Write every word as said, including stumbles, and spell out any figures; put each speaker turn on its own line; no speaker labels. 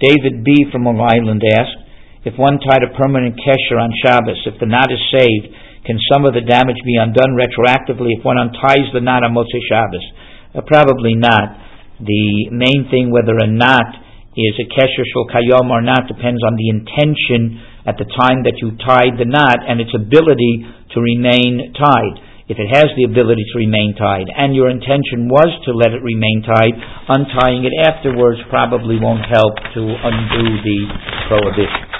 David B. from Long Island asked, if one tied a permanent kesher on Shabbos, if the knot is saved, can some of the damage be undone retroactively if one unties the knot on Motzei Shabbos? Uh, probably not. The main thing, whether a knot is a kesher shel kayom or not, depends on the intention at the time that you tied the knot and its ability to remain tied. If it has the ability to remain tied and your intention was to let it remain tied, untying it afterwards probably won't help to undo the prohibition.